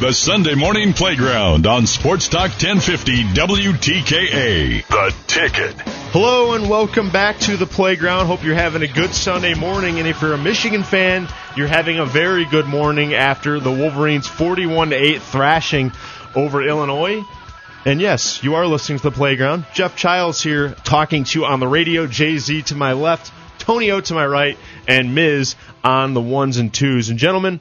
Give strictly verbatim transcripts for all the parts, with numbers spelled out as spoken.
The Sunday Morning Playground on Sports Talk ten fifty W T K A. The Ticket. Hello and welcome back to the Playground. Hope you're having a good Sunday morning. And if you're a Michigan fan, you're having a very good morning after the Wolverines' forty-one to eight thrashing over Illinois. And yes, you are listening to the Playground. Jeff Childs here talking to you on the radio. Jay-Z to my left, Tony O to my right, and Miz on the ones and twos. And gentlemen,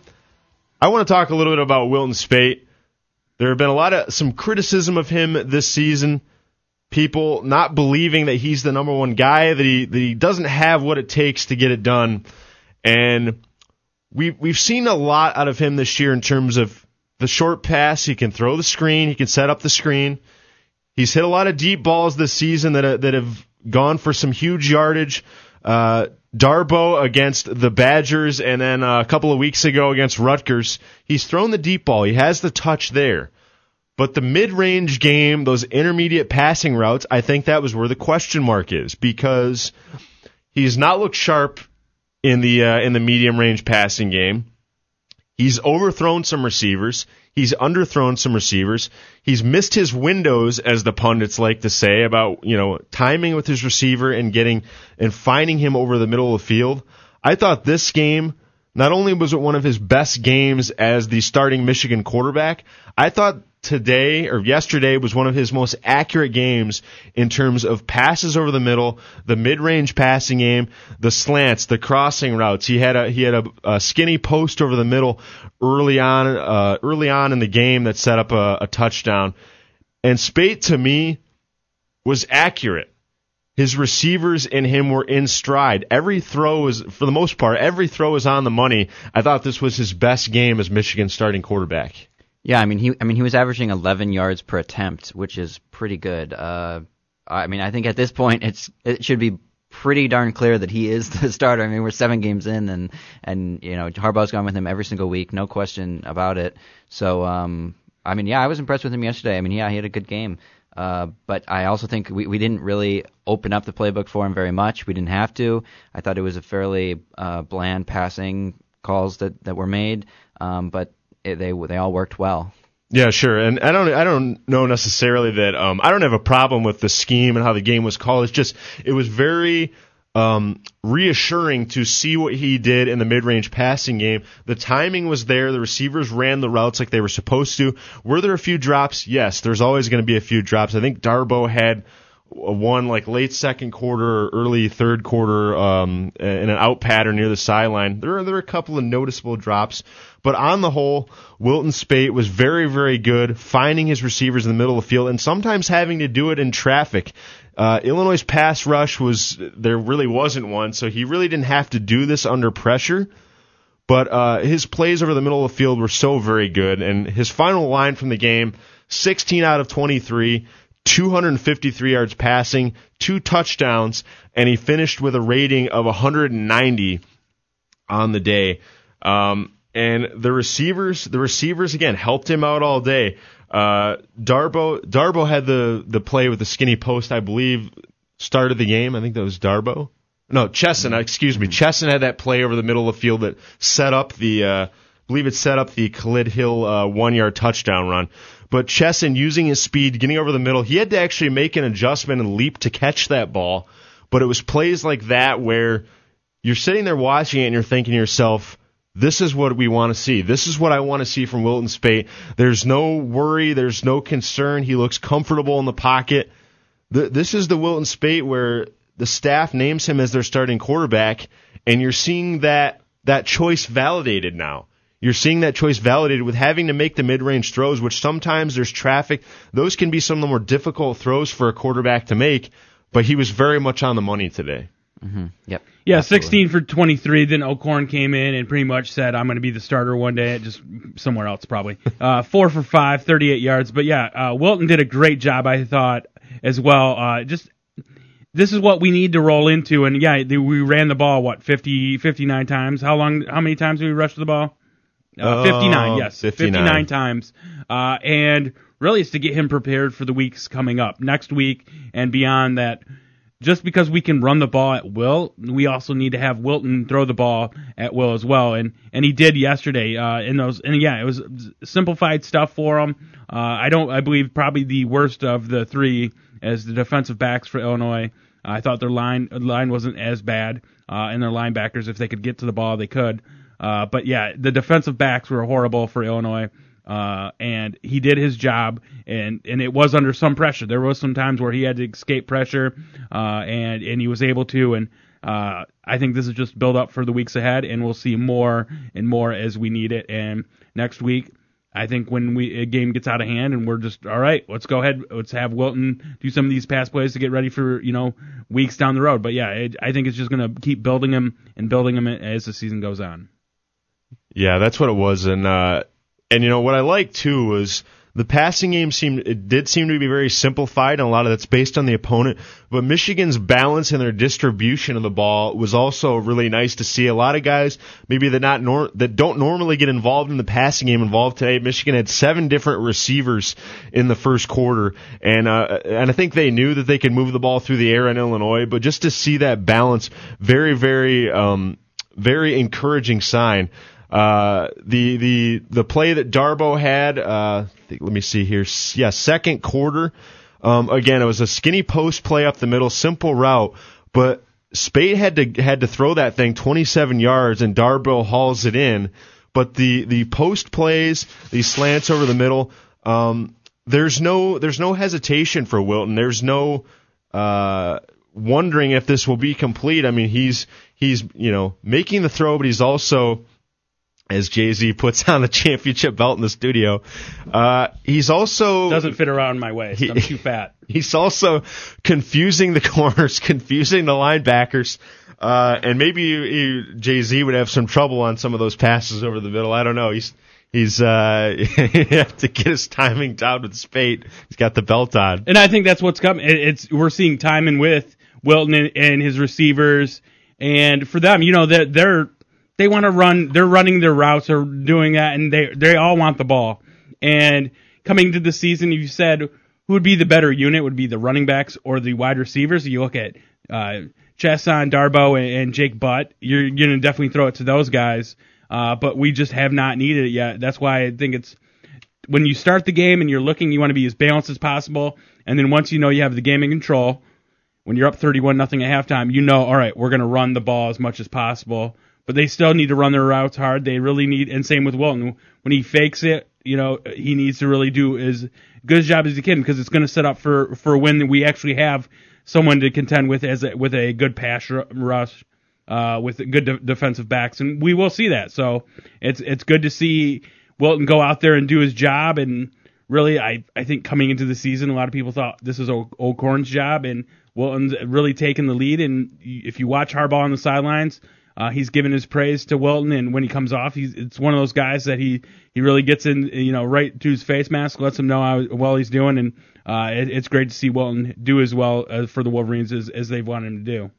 I want to talk a little bit about Wilton Speight. There have been a lot of some criticism of him this season. People not believing that he's the number one guy, that he that he doesn't have what it takes to get it done. And we we've seen a lot out of him this year in terms of the short pass. He can throw the screen. He can set up the screen. He's hit a lot of deep balls this season that that have gone for some huge yardage. Uh, Darboh against the Badgers, and then uh, a couple of weeks ago against Rutgers. He's thrown the deep ball. He has the touch there. But the mid-range game, those intermediate passing routes, I think that was where the question mark is, because he's not looked sharp in the uh, in the medium-range passing game. He's overthrown some receivers. He's underthrown some receivers. He's missed his windows, as the pundits like to say, about, you know, timing with his receiver and getting and finding him over the middle of the field. I thought this game, not only was it one of his best games as the starting Michigan quarterback, I thought today or yesterday was one of his most accurate games in terms of passes over the middle, the mid-range passing game, the slants, the crossing routes. He had a he had a, a skinny post over the middle early on uh, early on in the game that set up a, a touchdown. And Speight, to me, was accurate. His receivers and him were in stride. Every throw was, for the most part, every throw was on the money. I thought this was his best game as Michigan's starting quarterback. Yeah, I mean he I mean he was averaging eleven yards per attempt, which is pretty good. Uh, I mean I think at this point it's it should be pretty darn clear that he is the starter. I mean we're seven games in, and and you know Harbaugh's gone with him every single week, no question about it. So um, I mean yeah, I was impressed with him yesterday. I mean yeah, he had a good game. Uh, but I also think we, we didn't really open up the playbook for him very much. We didn't have to. I thought it was a fairly uh, bland passing calls that, that were made, um, but it, they they all worked well. Yeah, sure. And I don't I don't know necessarily that um, I don't have a problem with the scheme and how the game was called. It's just it was very um, reassuring to see what he did in the mid-range passing game. The timing was there. The receivers ran the routes like they were supposed to. Were there a few drops? Yes, there's always going to be a few drops. I think Darboh had one like late second quarter or early third quarter um, in an out pattern near the sideline. There are, there were a couple of noticeable drops. But on the whole, Wilton Speight was very, very good, finding his receivers in the middle of the field and sometimes having to do it in traffic. Uh, Illinois' pass rush was, there really wasn't one, so he really didn't have to do this under pressure. But uh, his plays over the middle of the field were so very good. And his final line from the game, sixteen out of twenty-three, two hundred fifty-three yards passing, two touchdowns, and he finished with a rating of one hundred ninety on the day. Um, and the receivers, the receivers again helped him out all day. Uh, Darboh, Darboh had the, the play with the skinny post, I believe, started the game. I think that was Darboh. No, Chesson, excuse me. Chesson had that play over the middle of the field that set up the, uh, I believe it set up the Khalid Hill uh, one-yard touchdown run. But Chesson, using his speed, getting over the middle, he had to actually make an adjustment and leap to catch that ball. But it was plays like that where you're sitting there watching it and you're thinking to yourself, this is what we want to see. This is what I want to see from Wilton Speight. There's no worry. There's no concern. He looks comfortable in the pocket. The, this is the Wilton Speight where the staff names him as their starting quarterback, and you're seeing that that choice validated now. You're seeing that choice validated with having to make the mid-range throws, which sometimes there's traffic. Those can be some of the more difficult throws for a quarterback to make, but he was very much on the money today. Mm-hmm. Yep. Yeah, Absolutely. sixteen for twenty-three. Then O'Korn came in and pretty much said, I'm going to be the starter one day, just somewhere else probably. Uh, four for five, thirty-eight yards. But yeah, uh, Wilton did a great job, I thought, as well. Uh, just this is what we need to roll into. And yeah, we ran the ball, what, fifty, fifty-nine times? How long? How many times did we rush the ball? Uh, fifty-nine, yes. fifty-nine. fifty-nine times. Uh, and really it's to get him prepared for the weeks coming up. Next week and beyond that. just because we can run the ball at will, we also need to have Wilton throw the ball at will as well, and and he did yesterday. Uh, in those, and yeah, it was simplified stuff for him. Uh, I don't, I believe probably the worst of the three as the defensive backs for Illinois. Uh, I thought their line line wasn't as bad, uh, and their linebackers, if they could get to the ball, they could. Uh, but yeah, the defensive backs were horrible for Illinois. Uh, and he did his job, and, and it was under some pressure. There was some times where he had to escape pressure, uh, and, and he was able to, and uh, I think this is just build up for the weeks ahead, and we'll see more and more as we need it. And next week, I think when we a game gets out of hand and we're just, all right, let's go ahead, let's have Wilton do some of these pass plays to get ready for, you know, weeks down the road. But yeah, it, I think it's just going to keep building him and building him as the season goes on. Yeah, that's what it was, and uh And, you know, what I liked, too, was the passing game seemed, it did seem to be very simplified, and a lot of that's based on the opponent. But Michigan's balance and their distribution of the ball was also really nice to see. A lot of guys, maybe that not nor- that don't normally get involved in the passing game involved today. Michigan had seven different receivers in the first quarter, and uh, and I think they knew that they could move the ball through the air in Illinois. But just to see that balance, very, very, um, very encouraging sign. Uh, the, the, the play that Darboh had, uh, let me see here. Yeah, second quarter. Um, again, it was a skinny post play up the middle, simple route, but Spade had to, had to throw that thing twenty-seven yards and Darboh hauls it in. But the, the post plays, these slants over the middle, um, there's no, there's no hesitation for Wilton. There's no, uh, wondering if this will be complete. I mean, he's, he's, you know, making the throw, but he's also, as Jay-Z puts on the championship belt in the studio, uh, he's also... Doesn't fit around my waist. He, I'm too fat. He's also confusing the corners, confusing the linebackers, uh, and maybe he, Jay-Z would have some trouble on some of those passes over the middle. I don't know. He's he's uh, you have to get his timing down with Spate. He's got the belt on. And I think that's what's coming. It's We're seeing timing with Wilton and, and his receivers, and for them, you know, they're... they're They want to run. They're running their routes or doing that, and they they all want the ball. And coming to the season, you said who would be the better unit? Would be the running backs or the wide receivers? You look at uh, Chesson, Darboh, and, and Jake Butt. You're, you're going to definitely throw it to those guys. Uh, but we just have not needed it yet. That's why I think it's when you start the game and you're looking, you want to be as balanced as possible. And then once you know you have the game in control, when you're up thirty-one nothing at halftime, you know, all right, we're going to run the ball as much as possible. But they still need to run their routes hard. They really need, and same with Wilton. When he fakes it, you know, he needs to really do as good a job as he can because it's going to set up for, for when we actually have someone to contend with as a, with a good pass rush, uh, with good de- defensive backs, and we will see that. So it's it's good to see Wilton go out there and do his job. And really, I I think coming into the season, a lot of people thought this was O'Korn's job, and Wilton's really taken the lead. And if you watch Harbaugh on the sidelines, Uh, he's given his praise to Wilton, and when he comes off, he's it's one of those guys that he, he really gets in, you know, right to his face mask, lets him know how well he's doing, and uh, it, it's great to see Wilton do as well uh, for the Wolverines as, as they've wanted him to do.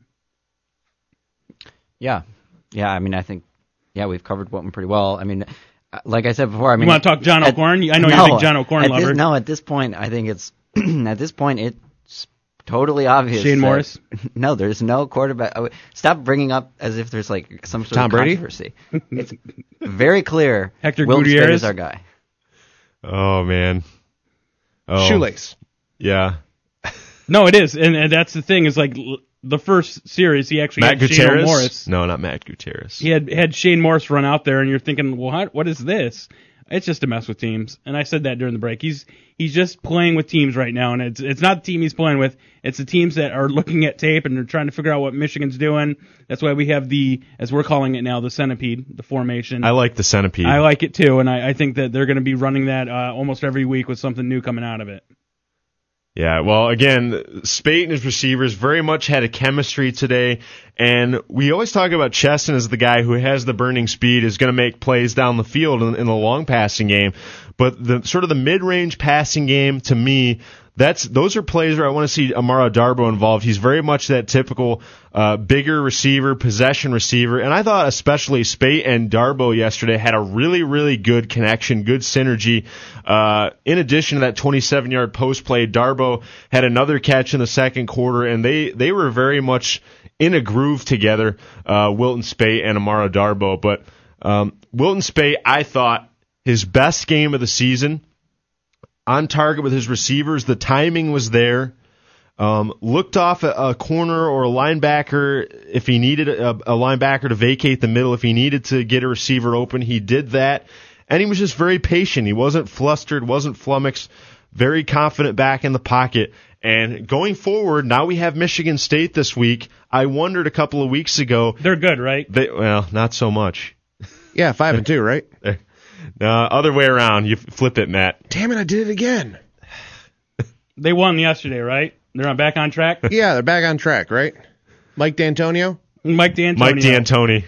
Yeah, yeah. I mean, I think yeah, we've covered Wilton pretty well. I mean, like I said before, I mean, you want to talk John at, O'Korn? I know no, you're a big John O'Korn lover. This, no, at this point, I think it's at this point it. Totally obvious. Shane that, Morris? No, there's no quarterback. Oh, stop bringing up as if there's like some sort Tom of Brady? controversy. It's very clear. Hector Wilton Speight Gutierrez is our guy. Oh, man. Oh. Shoelace. Yeah. No, it is, and, and that's the thing. Is like l- the first series, he actually Matt had Gutierrez? Shane Morris. No, not Matt Gutierrez. He had had Shane Morris run out there, and you're thinking, well, what, what is this? It's just to mess with teams, and I said that during the break. He's he's just playing with teams right now, and it's it's not the team he's playing with. It's the teams that are looking at tape and they're trying to figure out what Michigan's doing. That's why we have the, as we're calling it now, the centipede, the formation. I like the centipede. I like it too, and I, I think that they're going to be running that uh, almost every week with something new coming out of it. Yeah, well, again, Spate and his receivers very much had a chemistry today, and we always talk about Chesson as the guy who has the burning speed, is going to make plays down the field in, in the long passing game. But the sort of the mid-range passing game, to me, that's those are plays where I want to see Amara Darboh involved. He's very much that typical uh, bigger receiver, possession receiver, and I thought especially Spate and Darboh yesterday had a really, really good connection, good synergy. Uh, in addition to that twenty-seven-yard post play, Darboh had another catch in the second quarter, and they, they were very much in a groove together, uh, Wilton Spate and Amara Darboh. But um, Wilton Spate, I thought, his best game of the season, on target with his receivers. The timing was there. Um, looked off a, a corner or a linebacker if he needed a, a linebacker to vacate the middle. If he needed to get a receiver open, he did that. And he was just very patient. He wasn't flustered, wasn't flummoxed, very confident back in the pocket. And going forward, now we have Michigan State this week. I wondered a couple of weeks ago. They're good, right? They, well, not so much. Yeah, five and two, right? Uh, other way around. You flip it, Matt. Damn it, I did it again. They won yesterday, right? They're on back on track? Yeah, they're back on track, right? Mike D'Antonio? Mike D'Antonio. Mike D'Antoni.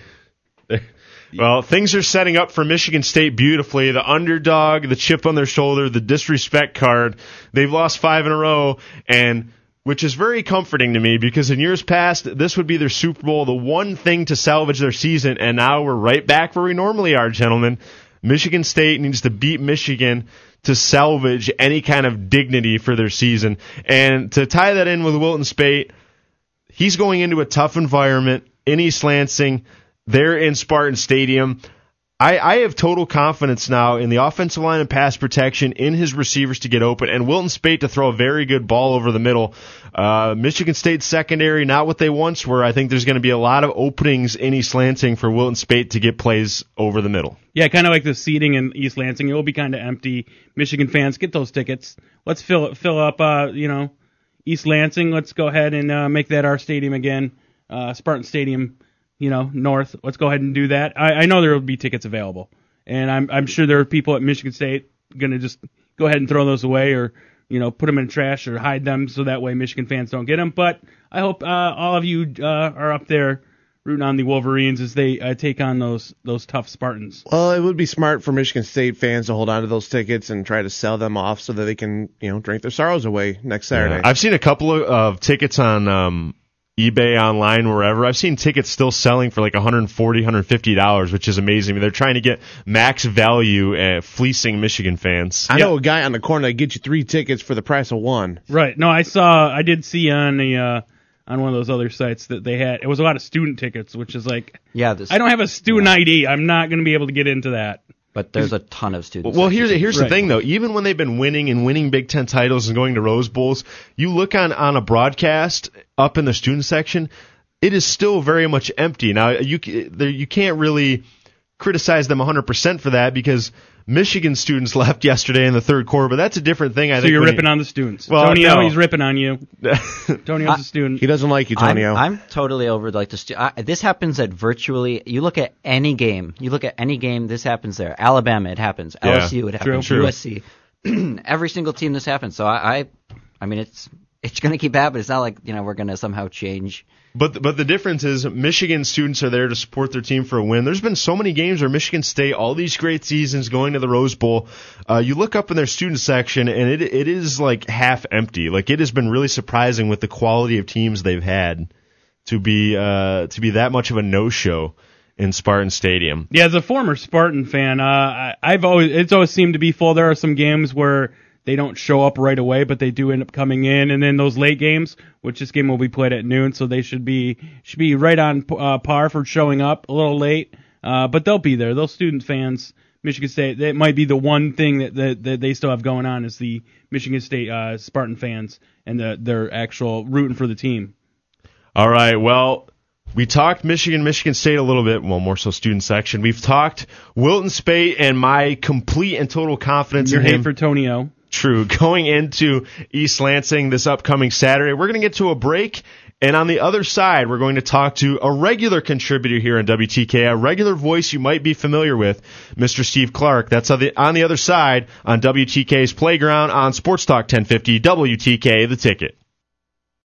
Well, things are setting up for Michigan State beautifully. The underdog, the chip on their shoulder, the disrespect card. They've lost five in a row, and which is very comforting to me because in years past, this would be their Super Bowl, the one thing to salvage their season, and now we're right back where we normally are, gentlemen. Michigan State needs to beat Michigan to salvage any kind of dignity for their season. And to tie that in with Wilton Spate, he's going into a tough environment in East Lansing. They're in Spartan Stadium. I, I have total confidence now in the offensive line and pass protection, in his receivers to get open, and Wilton Spate to throw a very good ball over the middle. Uh, Michigan State secondary, not what they once were. I think there's going to be a lot of openings in East Lansing for Wilton Spate to get plays over the middle. Yeah, kind of like the seating in East Lansing. It will be kind of empty. Michigan fans, get those tickets. Let's fill fill up, uh, you know, East Lansing. Let's go ahead and uh, make that our stadium again, uh, Spartan Stadium. You know, north. Let's go ahead and do that. I, I know there will be tickets available, and I'm I'm sure there are people at Michigan State going to just go ahead and throw those away, or you know, put them in the trash or hide them so that way Michigan fans don't get them. But I hope uh, all of you uh, are up there rooting on the Wolverines as they uh, take on those those tough Spartans. Well, it would be smart for Michigan State fans to hold on to those tickets and try to sell them off so that they can, you know, drink their sorrows away next Saturday. Yeah. I've seen a couple of uh, tickets on um, eBay, online, wherever. I've seen tickets still selling for like one hundred forty dollars, one hundred fifty dollars, which is amazing. I mean, they're trying to get max value at fleecing Michigan fans. I know a guy on the corner that gets you three tickets for the price of one. Right. No, I saw, I did see on the uh, on one of those other sites that they had, it was a lot of student tickets, which is like, Yeah, this, I don't have a student I D. I'm not going to be able to get into that. but there's a ton of students. Well, here's here's Right. the thing though. Even when they've been winning and winning Big Ten titles and going to Rose Bowls, you look on on a broadcast up in the student section, it is still very much empty. Now you there, you can't really criticize them one hundred percent for that because Michigan students left yesterday in the third quarter, but that's a different thing. I So think you're when ripping you, on the students. Well, Tonio, no. he's ripping on you. Tonio's a student. He doesn't like you, I'm, Tonio. I'm totally over like the stu- I, this happens at virtually. You look at any game. You look at any game. This happens there. Alabama, it happens. Yeah, L S U, it happens. true. U S C, every single team this happens. So I, I, I mean, it's it's going to keep happening. It's not like you know we're going to somehow change. But but the difference is Michigan students are there to support their team for a win. There's been so many games where Michigan State, all these great seasons going to the Rose Bowl, uh, you look up in their student section and it it is like half empty. Like it has been really surprising with the quality of teams they've had to be uh, to be that much of a no-show in Spartan Stadium. Yeah, as a former Spartan fan, uh, I, I've always it's always seemed to be full. There are some games where they don't show up right away, but they do end up coming in. And then those late games, which this game will be played at noon, so they should be should be right on uh, par for showing up a little late. Uh, but they'll be there. Those student fans, Michigan State, that might be the one thing that, that, that they still have going on is the Michigan State uh, Spartan fans and the, their actual rooting for the team. All right, well, we talked Michigan, Michigan State a little bit, well, more so student section. We've talked Wilton Spate and my complete and total confidence Your in hate him. for Tonio. True. Going into East Lansing this upcoming Saturday, we're going to get to a break, and on the other side, we're going to talk to a regular contributor here on W T K, a regular voice you might be familiar with, Mister Steve Clark. That's on the, on the other side on W T K's Playground on Sports Talk ten fifty, W T K, The Ticket.